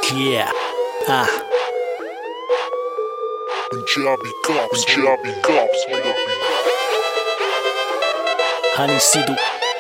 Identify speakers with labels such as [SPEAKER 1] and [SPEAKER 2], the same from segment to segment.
[SPEAKER 1] Yeah.
[SPEAKER 2] Punjabi cops,
[SPEAKER 1] Honey Sidhu.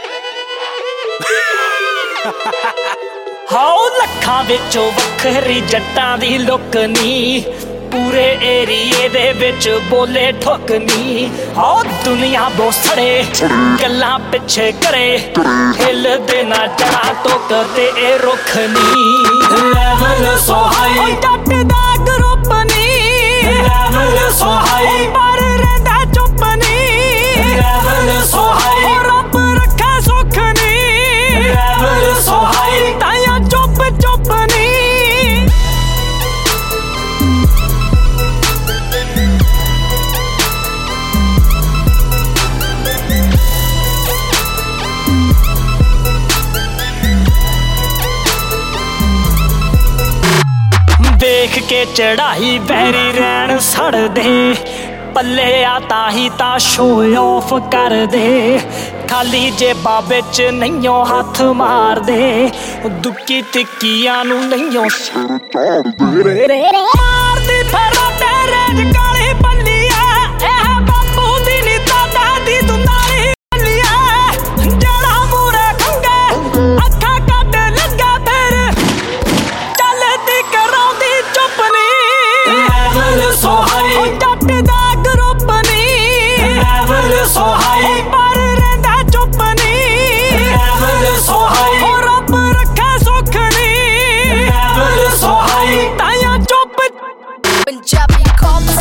[SPEAKER 1] ਹਾਉ ਲੱਖਾਂ ਵਿੱਚੋਂ ਵੱਖਰੀ ਜੱਟਾਂ ਦੀ ਲੁੱਕ ਨੀ ਪੂਰੇ ਏਰੀਏ ਦੇ ਵਿੱਚ ਬੋਲੇ ਠੁੱਕ ਨੀ ਹਾਉ ਦੁਨੀਆ ਬੋਸੜੇ ਗੱਲਾਂ ਪਿੱਛੇ ਕਰੇ ਹਿੱਲਦੇ ਨਾ ਜੜਾ ਟੋਕ ਤੇ ਇਹ ਰੁੱਖ ਨੀ ਲੈਵਲ ਸੋ ਹਾਈ ਜੱਟ ਦਾ ਗਰੁੱਪ ਨੀ ਲੈਵਲ ਸੋ ਹਾਈ ਪਰ ਰਹਿੰਦਾ ਚੁੱਪ ਨੀ ਲੈਵਲ ਸੋ ਹਾਈ ਰੱਬ ਰੱਖੇ ਸੁੱਖ ਨੀ ਲੈਵਲ ਸੋ ਹਾਈ ਤਾਇਆ ਚੁੱਪ ਚੁੱਪ ਨੀ ਦੇਖ ਕੇ ਚੜਾਈ ਬੈਰੀ ਰਹਿਣ ਸੜਦੇ ਪੱਲੇ ਆ ਤਾਹੀ ਤਾਂ ਸ਼ੋ ਆਫ ਕਰਦੇ ਖਾਲੀ ਜੇਬਾਂ ਵਿੱਚ ਨਹੀਂਓ ਹੱਥ ਮਾਰਦੇ ਦੁੱਕੀ ਤਿੱਕੀਆਂ ਨੂੰ ਨਹੀਂਓ ਸਿਰ ਝਾੜਦੇ ਮਾਰਦੀ ਫਿਰ ਤੇਰੇ ਕਾਲੀ ਬੱਲੀਆ ਇਹ ਬਾਪੂ ਦੀ ਨੀ ਦਾਦਾ ਦੀ ਦੁਨਾਲੀ ਬੱਲੀਆ ਜਿਹੜਾ ਮੂਰੇ ਖੰਗੇ ਅੱਖਾਂ ਕੱਢ ਲੱਗਾ ਫਿਰ ਚੱਲਦੀ ਕਰਾਉਂਦੀ ਚੁੱਪ ਨੀ ਲੈਵਲ ਸੋ ਹਾਈ ਜੱਟ ਦਾ ਗਰੁੱਪ ਨੀ ਲੈਵਲ ਸੋ ਹਾਈ ਪਰ ਰਹਿੰਦਾ ਚੁੱਪ ਨੀ ਲੈਵਲ ਸੋ ਹਾਈ ਹੋ ਰੱਬ ਰੱਖੇ ਸੁੱਖ ਨੀ ਲੈਵਲ ਸੋ ਹਾਈ ਤਾਇਆ ਚੁੱਪ
[SPEAKER 3] Punjabi cops.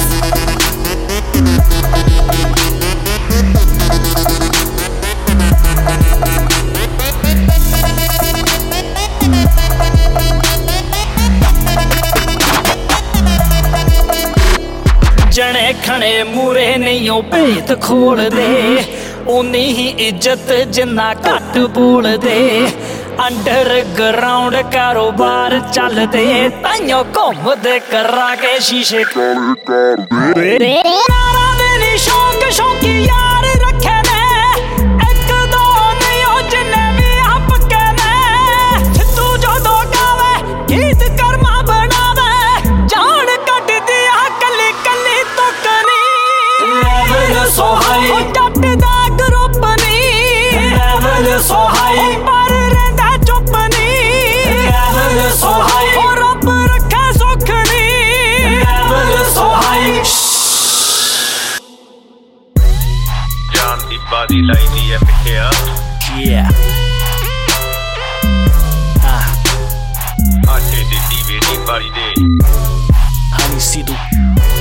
[SPEAKER 1] ਜਣੇ ਖਣੇ ਮੂਰੇ ਨਹੀਂ ਉਹ ਭੇਤ ਖੋਲਦੇ ਉਨੀ ਹੀ ਇੱਜ਼ਤ ਜਿੰਨਾ ਘੱਟ ਬੋਲਦੇ ਅੰਡਰਗਰਾਉਂਡ ਕਾਰੋਬਾਰ ਚੱਲਦੇ ਤਾਈਓ ਘੁੰਮਦੇ ਕਰਾ ਕੇ ਸ਼ੀਸ਼ੇ ਕਾਲੇ ਨਾਰਾ ਦੇ ਨੀ ਸ਼ੌਂਕ ਸ਼ੌਂਕੀ ਯਾਰ ਰੱਖੇ ਨੇ ਇੱਕ ਦੋ ਨਹੀਂ ਉਹ ਜਿੰਨੇ ਵੀ ਆਪ ਕੇ ਨੇ ਸਿੱਧੂ ਜਦੋਂ ਗਾਵੇ ਗੀਤ ਕਰਮਾ ਬਣਾਵੇ ਜਾਣ ਕੱਢਦੀ ਆ ਕੱਲੀ ਕੱਲੀ ਤੁੱਕ ਨੀ ਲੈਵਲ ਸੋ ਹਾਈ ਉਹ ਜੱਟ ਦਾ ਗਰੁੱਪ ਨੀ ਲੈਵਲ ਸੋ ਹਾਈ ਪਰ ਰਹਿੰਦਾ ਚੁੱਪ ਨੀ ਲੈਵਲ ਸੋ ਹਾਈ ਉਹ ਰੱਬ ਰੱਖੇ ਸੁੱਖ ਨੀ ਲੈਵਲ ਸੋ ਹਾਈ
[SPEAKER 4] ਜਾਨ ਦੀ ਬਾਦੀ ਲਾਈਦੀ ਐ ਮਿੱਠਿਆ
[SPEAKER 1] Yeah.
[SPEAKER 4] ਆਟੇ ਦੇ ਦੀਵੇ ਦੀ ਬਾਰੀ ਦੇ
[SPEAKER 1] Honey Sidhu.